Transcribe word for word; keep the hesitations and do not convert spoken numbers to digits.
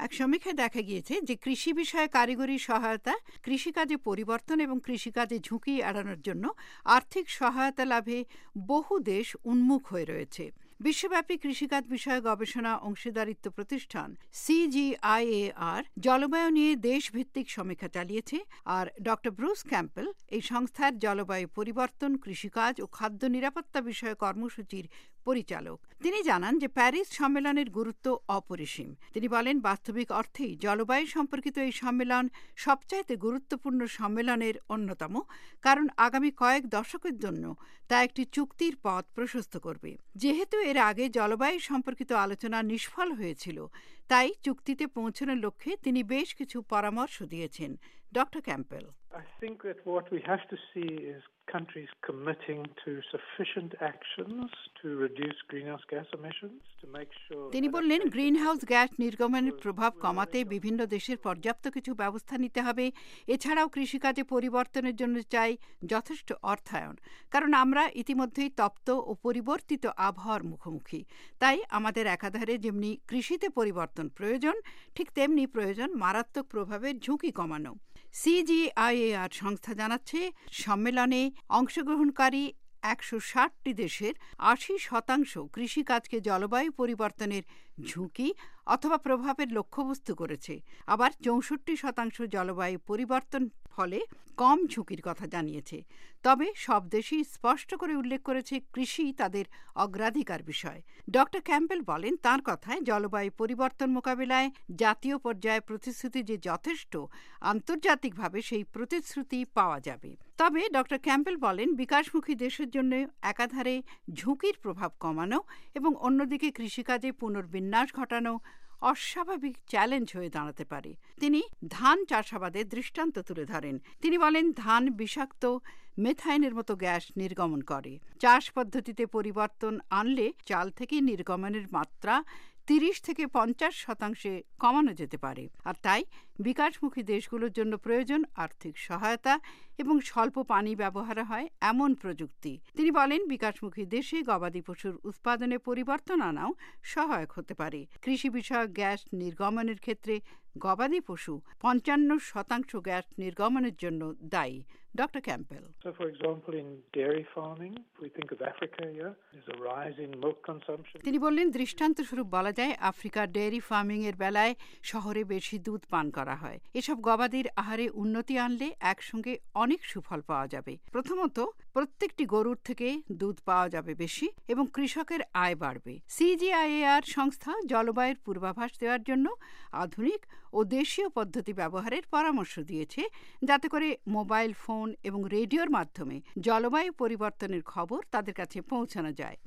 এক সমীক্ষায় দেখা গিয়েছে যে কৃষি বিষয়ে কারিগরি সহায়তা, কৃষিকাজে পরিবর্তন এবং কৃষিকাজে ঝুঁকি এড়ানোর জন্য আর্থিক সহায়তা লাভে বহু দেশ উন্মুখ হয়ে রয়েছে। বিশ্বব্যাপী কৃষিকাজ বিষয়ে গবেষণা অংশীদারিত্ব প্রতিষ্ঠান সিজিআইএআর জলবায়ু নিয়ে দেশভিত্তিক সমীক্ষা চালিয়েছে, আর ডক্টর ব্রুস ক্যাম্পেল এই সংস্থার জলবায়ু পরিবর্তন, কৃষিকাজ ও খাদ্য নিরাপত্তা বিষয়ে কর্মসূচির পরিচালক। তিনি জানান যে প্যারিস সম্মেলনের গুরুত্ব অপরিসীম। তিনি বলেন, বাস্তবিক অর্থেই জলবায়ু সম্পর্কিত এই সম্মেলন সবচাইতে গুরুত্বপূর্ণ সম্মেলনের অন্যতম, কারণ আগামী কয়েক দশকের জন্য তা একটি চুক্তির পথ প্রশস্ত করবে। যেহেতু এর আগে জলবায়ু সম্পর্কিত আলোচনা নিষ্ফল হয়েছিল, তাই চুক্তিতে পৌঁছানোর লক্ষ্যে তিনি বেশ কিছু পরামর্শ দিয়েছেন। Doctor Campbell I think that what we have to see is countries committing to sufficient actions to reduce greenhouse gas emissions to make sure তিনি বললেন, গ্রিনহাউস গ্যাস নির্গমনের প্রভাব কমাতে বিভিন্ন দেশের পর্যাপ্ত কিছু ব্যবস্থা নিতে হবে। এছাড়াও কৃষিকাজে পরিবর্তনের জন্য চাই যথেষ্ট অর্থায়ন, কারণ আমরা ইতিমধ্যেই তপ্ত ও পরিবর্তিত আবহাওয়ার মুখোমুখি। তাই আমাদের একাধারে যেমনি কৃষিতে পরিবর্তন প্রয়োজন, ঠিক তেমনি প্রয়োজন মারাত্মক প্রভাবের ঝুঁকি কমানো। সিজিআইএআর সংস্থা জানাচ্ছে, সম্মেলনে অংশগ্রহণকারী একশো ষাটটি দেশের আশি শতাংশ কৃষিকাজকে জলবায়ু পরিবর্তনের ঝুঁকি অথবা প্রভাবের লক্ষ্যবস্তু করেছে। আবার চৌষট্টি শতাংশ জলবায়ু পরিবর্তন ফলে কম ঝুঁকির কথা জানিয়েছে। তবে সব দেশই স্পষ্ট করে উল্লেখ করেছে কৃষি তাদের অগ্রাধিকার বিষয়। ডক্টর ক্যাম্পেল বলেন, তার কথায় জলবায়ু পরিবর্তন মোকাবিলায় জাতীয় পর্যায়ে প্রতিশ্রুতি যে যথেষ্ট, আন্তর্জাতিকভাবে সেই প্রতিশ্রুতি পাওয়া যাবে। তবে ডক্টর ক্যাম্পেল বলেন, বিকাশমুখী দেশের জন্য একাধারে ঝুঁকির প্রভাব কমানো এবং অন্যদিকে কৃষিকাজে পুনর্বিন্যাস ঘটানো অস্বাভাবিক চ্যালেঞ্জ হয়ে দাঁড়াতে পারে। তিনি ধান চাষাবাদের দৃষ্টান্ত তুলে ধরেন। তিনি বলেন, ধান বিষাক্ত মেথাইনের মতো গ্যাস নির্গমন করে। চাষ পদ্ধতিতে পরিবর্তন আনলে চাল থেকে নির্গমনের মাত্রা তিরিশ থেকে পঞ্চাশ শতাংশে কমানো যেতে পারে। আর তাই বিকাশমুখী দেশগুলোর জন্য প্রয়োজন আর্থিক সহায়তা এবং স্বল্প পানি ব্যবহার হয় এমন প্রযুক্তি। তিনি বলেন, বিকাশমুখী দেশে গবাদি পশুর উৎপাদনে পরিবর্তন আনাও সহায়ক হতে পারে। কৃষি বিষয়ক গ্যাস নির্গমনের ক্ষেত্রে গবাদি পশু পঞ্চান্ন শতাংশ গ্যাস নির্গমনের জন্য দায়ী। Doctor Campbell So for example in dairy farming, if we think of Africa here, there's a rise in milk consumption. তিনি বললেন, দৃষ্টান্তস্বরূপ বলা যায় আফ্রিকার ডেয়ারি ফার্মিং এর বেলায় শহরে বেশি দুধ পান করা হয়। এসব গবাদির আহারে উন্নতি আনলে একসঙ্গে অনেক সুফল পাওয়া যাবে। প্রথমত, প্রত্যেকটি গরুর থেকে দুধ পাওয়া যাবে বেশি এবং কৃষকের আয় বাড়বে। সিজিআইএআর সংস্থা জলবায়ুর পূর্বাভাস দেওয়ার জন্য আধুনিক ও দেশীয় পদ্ধতি ব্যবহারের পরামর্শ দিয়েছে, যাতে করে মোবাইল ফোন এবং রেডিওর মাধ্যমে জলবায়ু পরিবর্তনের খবর তাদের কাছে পৌঁছানো যায়।